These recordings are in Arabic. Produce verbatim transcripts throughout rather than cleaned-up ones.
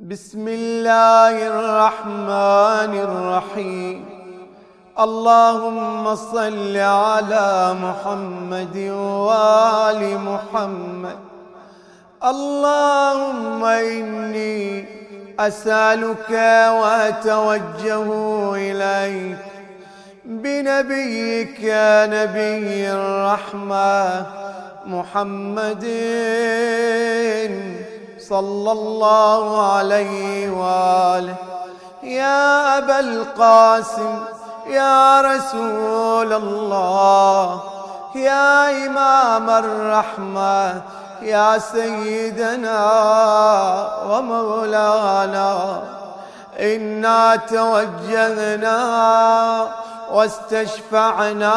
بسم الله الرحمن الرحيم. اللهم صل على محمد وآل محمد. اللهم إني أسألك وأتوجه إليك بنبيك نبي الرحمة محمد صلى الله عليه وآله. يا أبا القاسم، يا رسول الله، يا إمام الرحمة، يا سيدنا ومولانا، إنا توجهنا واستشفعنا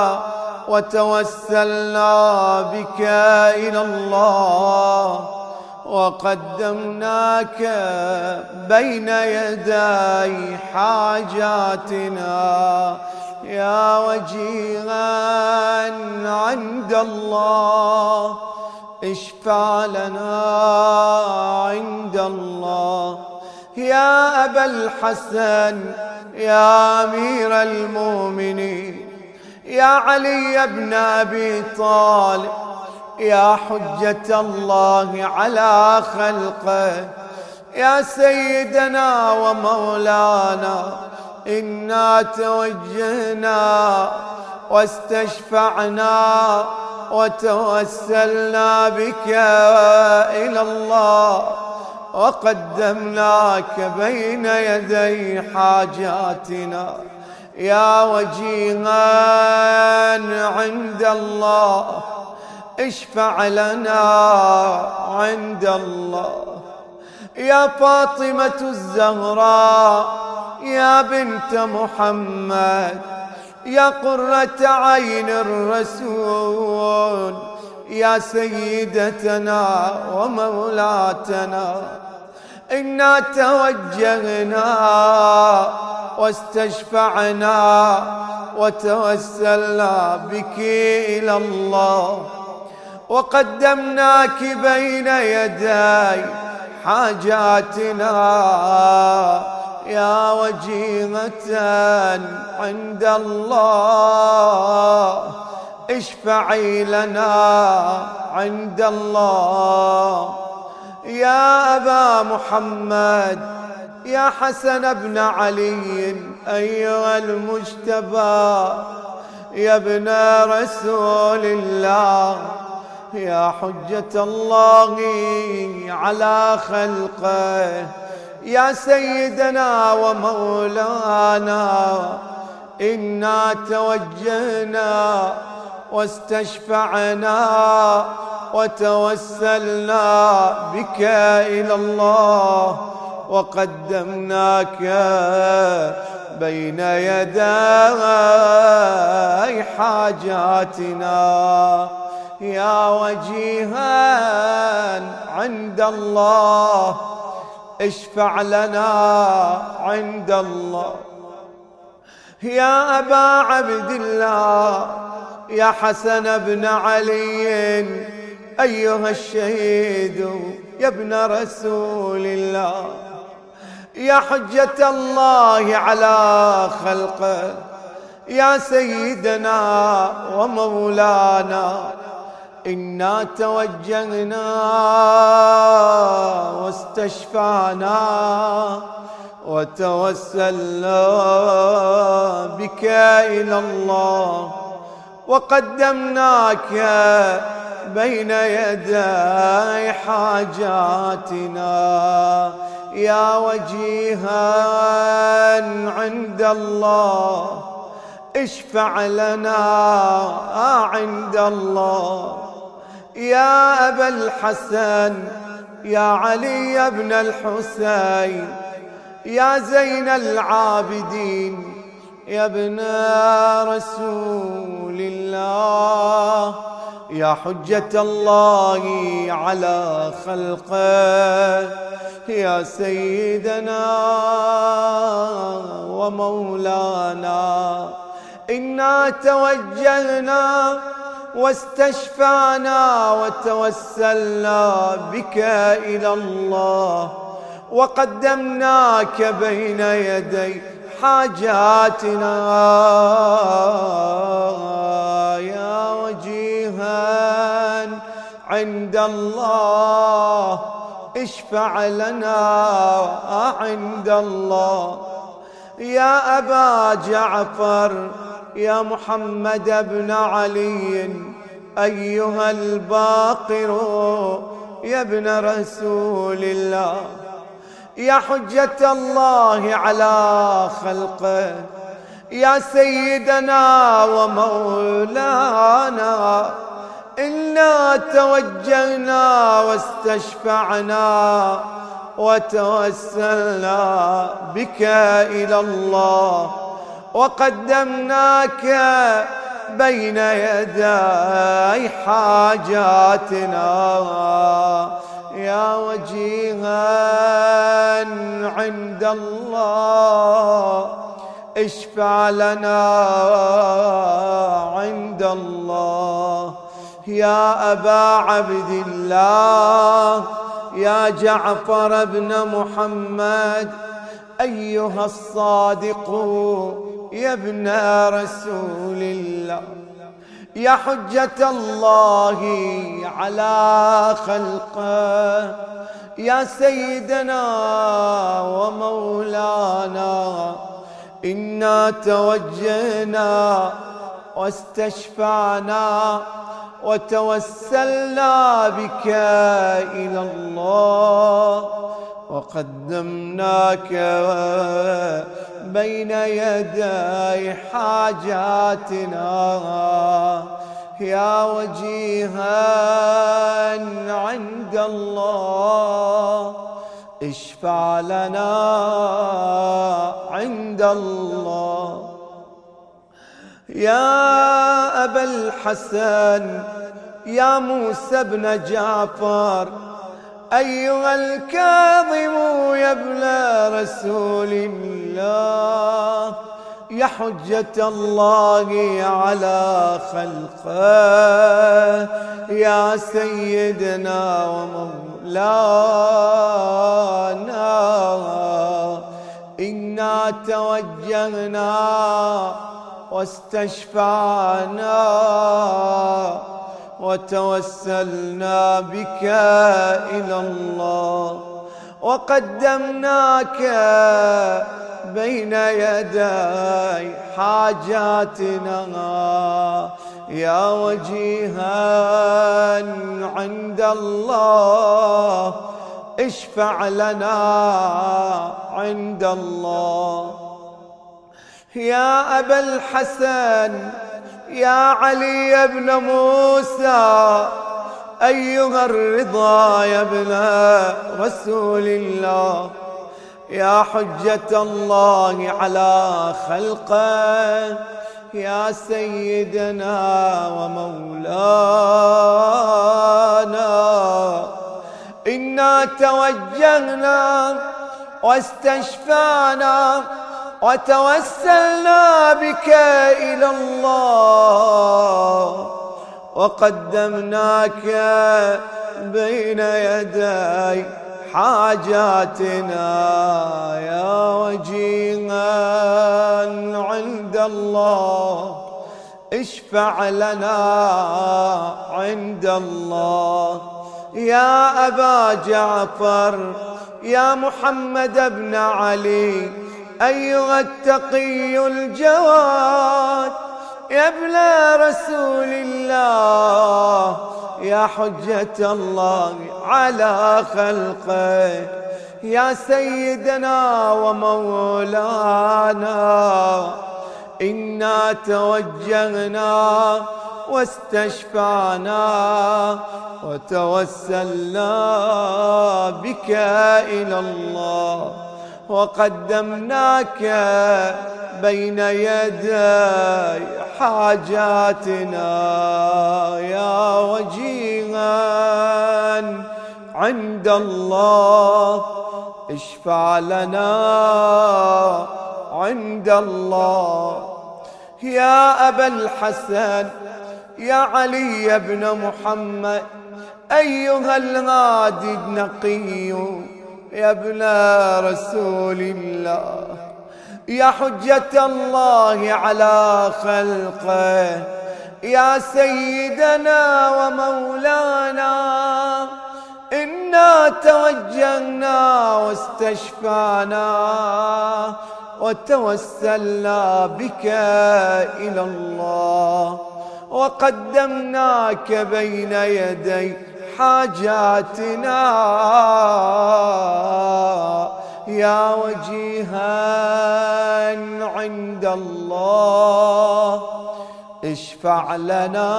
وتوسلنا بك إلى الله، وقدمناك بين يدي حاجاتنا يا وجيها عند الله. اشفع لنا عند الله. يا أبا الحسن، يا أمير المؤمنين، يا علي بن أبي طالب، يا حجة الله على خلقه، يا سيدنا ومولانا، إنا توجهنا واستشفعنا وتوسلنا بك إلى الله، وقدمناك بين يدي حاجاتنا يا وجيها عند الله. اشفع لنا عند الله. يا فاطمة الزهراء، يا بنت محمد، يا قرة عين الرسول، يا سيدتنا ومولاتنا، إنا توجهنا واستشفعنا وتوسلنا بك إلى الله، وقدمناك بين يدي حاجاتنا يا وجيهة عند الله. اشفعي لنا عند الله. يا أبا محمد، يا حسن بن علي، أيها المجتبى، يا ابن رسول الله، يا حجة الله على خلقه، يا سيدنا ومولانا، إنا توجهنا واستشفعنا وتوسلنا بك إلى الله، وقدمناك بين يدي حاجاتنا يا وجيها عند الله. اشفع لنا عند الله. يا أبا عبد الله، يا حسن بن علي، أيها الشهيد، يا ابن رسول الله، يا حجة الله على خلقه، يا سيدنا ومولانا، إنا توجهنا واستشفعنا وتوسلنا بك إلى الله، وقدمناك بين يدي حاجاتنا يا وجيها عند الله. اشفع لنا عند الله. يا أبا الحسن، يا علي بن الحسين، يا زين العابدين، يا ابن رسول الله، يا حجة الله على خلقه، يا سيدنا ومولانا، إنا توجهنا واستشفعنا وتوسلنا بك إلى الله، وقدمناك بين يدي حاجاتنا يا وجيها عند الله اشفع لنا عند الله. يا أبا جعفر يا محمد بن علي أيها الباقر يا ابن رسول الله، يا حجة الله على خلقه، يا سيدنا ومولانا، إنا توجهنا واستشفعنا وتوسلنا بك إلى الله، وقدمناك بين يدي حاجاتنا يا وجيها عند الله اشفع لنا عند الله. يا أبا عبد الله يا جعفر بن محمد أيها الصادق يا ابن رسول الله، يا حجة الله على خلقه، يا سيدنا ومولانا، إنا توجهنا واستشفعنا وتوسلنا بك إلى الله، وقدمناك بين يدي حاجاتنا يا وجيها عند الله اشفع لنا عند الله. يا أبا الحسن يا موسى بن جعفر أيها الكاظم يا ابن رسول الله، يا حجة الله على خلقه، يا سيدنا ومولانا، إنا توجهنا واستشفعنا وتوسلنا بك إلى الله، وقدمناك بين يدي حاجاتنا يا وجيها عند الله اشفع لنا عند الله. يا أبا الحسن يا علي بن موسى أيها الرضا يا ابن رسول الله، يا حجة الله على خلقه، يا سيدنا ومولانا، إنا توجهنا واستشفعنا وتوسلنا بك إلى الله، وقدمناك بين يدي حاجاتنا يا وجيها عند الله اشفع لنا عند الله. يا أبا جعفر يا محمد بن علي أيها التقي الجواد يا ابن رسول الله، يا حجة الله على خلقه، يا سيدنا ومولانا، إنا توجهنا واستشفعنا وتوسلنا بك إلى الله، وقدمناك بين يدي حاجاتنا يا وجيها عند الله اشفع لنا عند الله. يا أبا الحسن يا علي بن محمد أيها الهادي النقي، يا ابن رسول الله، يا حجة الله على خلقه، يا سيدنا ومولانا، إنا توجهنا واستشفعنا وتوسلنا بك إلى الله، وقدمناك بين يدي حاجاتنا يا وجيها عند الله، اشفع لنا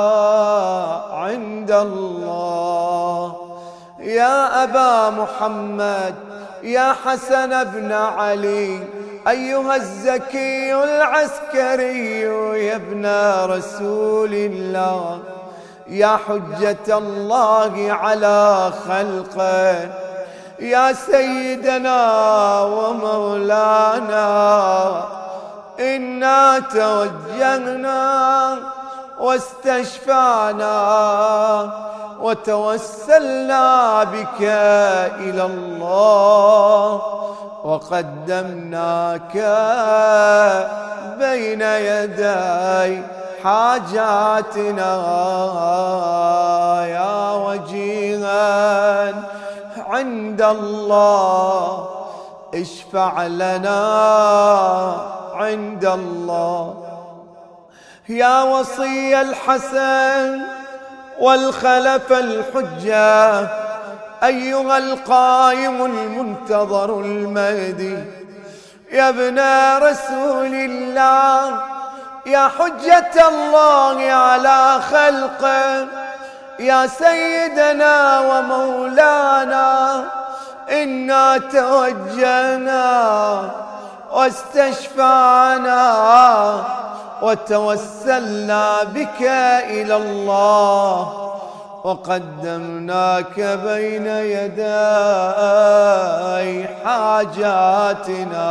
عند الله. يا أبا محمد، يا حسن بن علي، أيها الزكي العسكري، يا ابن رسول الله، يا حجة الله على خلقه، يا سيدنا ومولانا، إنا توجهنا واستشفعنا وتوسلنا بك إلى الله، وقدمناك بين يدي حاجاتنا يا وجيها عند الله، اشفع لنا عند الله. يا وصي الحسن والخلف الحجة، أيها القائم المنتظر المهدي، يا ابن رسول الله، يا حجة الله على خلقه، يا سيدنا ومولانا، إنا توجهنا واستشفعنا وتوسلنا بك إلى الله، وقدمناك بين يدي حاجاتنا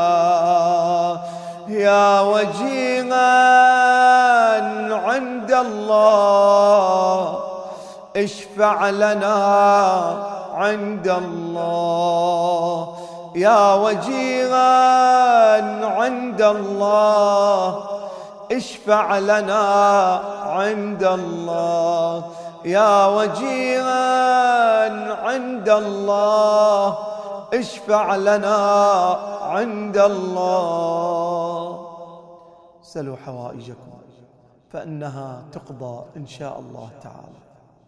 يا وجيها عند الله، اشفع لنا عند الله. يا وجيها عند الله، اشفع لنا عند الله. يا وجيها عند الله، اشفع لنا عند الله. سلوا حوائجكم فإنها تقضى إن شاء الله تعالى.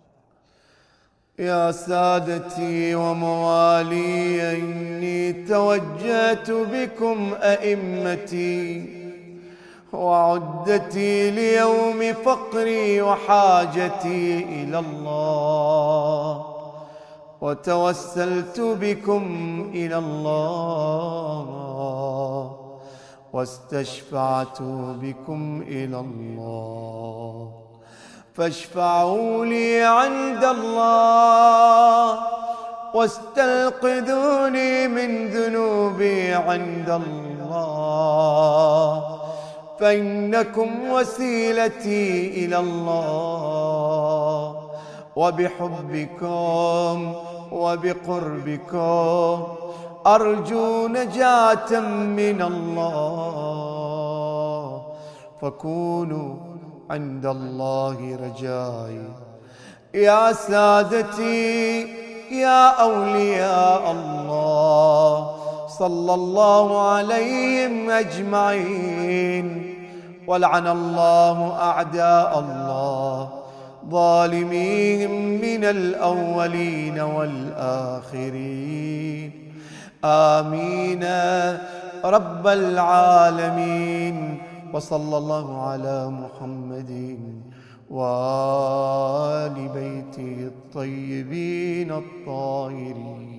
يا سادتي وموالي، إني توجهت بكم أئمتي وعدتي ليوم فقري وحاجتي إلى الله، وتوسلت بكم إلى الله، واستشفعت بكم إلى الله، فاشفعوا لي عند الله، واستلقذوني من ذنوبي عند الله، فإنكم وسيلتي إلى الله، وبحبكم وبقربكم أرجو نجاة من الله، فكونوا عند الله رجائي. يا سادتي يا أولياء الله، صلى الله عليهم أجمعين، ولعن الله أعداء الله ظالميهم من الأولين والآخرين، آمين رب العالمين. وصلى الله على محمد وآل بيته الطيبين الطاهرين.